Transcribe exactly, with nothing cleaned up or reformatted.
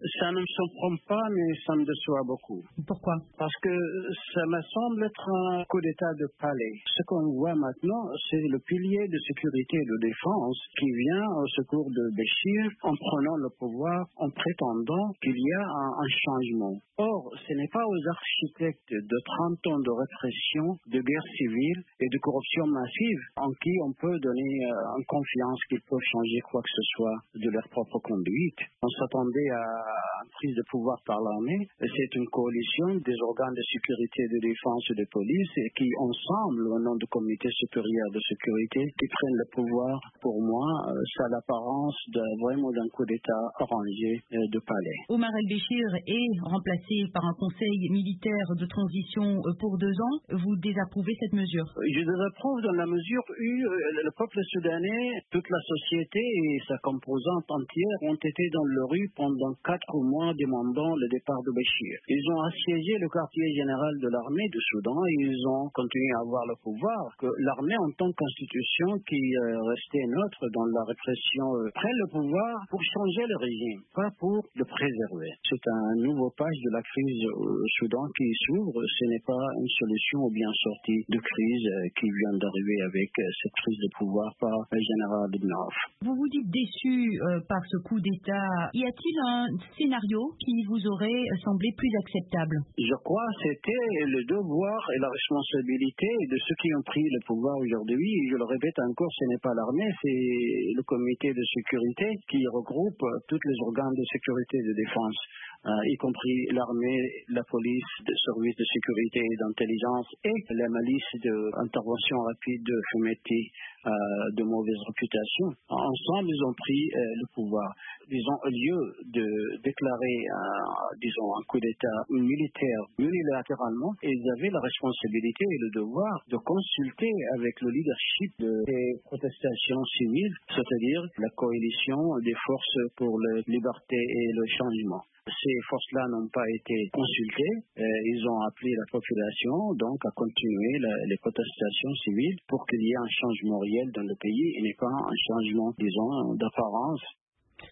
Ça ne me surprend pas, mais ça me déçoit beaucoup. Pourquoi? Parce que ça me semble être un coup d'État de palais. Ce qu'on voit maintenant, c'est le pilier de sécurité et de défense qui vient au secours de Béchir en prenant le pouvoir, en prétendant qu'il y a un, un changement. Or, ce n'est pas aux architectes de trente ans de répression, de guerre civile et de corruption massive en qui on peut donner euh, une confiance qu'ils peuvent changer quoi que ce soit de leur propre conduite. On s'attendait à une prise de pouvoir par l'armée. C'est une coalition des organes de sécurité, de défense et de police et qui, ensemble, au nom du comité supérieur de sécurité, qui prennent le pouvoir. Pour moi, euh, ça a l'apparence de, vraiment d'un coup d'État arrangé euh, de palais. Omar el-Béchir est remplacé par un conseil militaire de transition pour deux ans. Vous désapprouvez cette mesure? Je désapprouve dans la mesure où le peuple soudanais, toute la société et sa composante entière ont été dans le rue pendant quatre mois demandant le départ de Béchir. Ils ont assiégé le quartier général de l'armée du Soudan et ils ont continué à avoir le pouvoir. Que l'armée en tant qu'institution qui euh, restait neutre dans la répression euh, prenne le pouvoir pour changer le régime, pas pour le préserver. C'est un nouveau page de la crise au Soudan qui s'ouvre. Ce n'est pas une solution bien sortie de crise euh, qui vient d'arriver avec euh, cette prise de pouvoir par le général Ibn Auf. Vous vous dites déçu euh, par ce coup d'État. Y a-t-il un scénario qui vous aurait semblé plus acceptable? Je crois que c'était le devoir et la responsabilité de ceux qui ont pris le pouvoir aujourd'hui. Je le répète encore, ce n'est pas l'armée, c'est le comité de sécurité qui regroupe tous les organes de sécurité et de défense. Euh, y compris l'armée, la police, les services de sécurité et d'intelligence et la milice d'intervention rapide de Fumeti euh, de mauvaise réputation. Ensemble, ils ont pris euh, le pouvoir. Disons, au lieu de déclarer un, disons, un coup d'État militaire unilatéralement, ils avaient la responsabilité et le devoir de consulter avec le leadership des protestations civiles, c'est-à-dire la coalition des forces pour la liberté et le changement. Ces forces-là n'ont pas été consultées. Euh, ils ont appelé la population donc à continuer la, les protestations civiles pour qu'il y ait un changement réel dans le pays et n'est pas un changement, disons, d'apparence.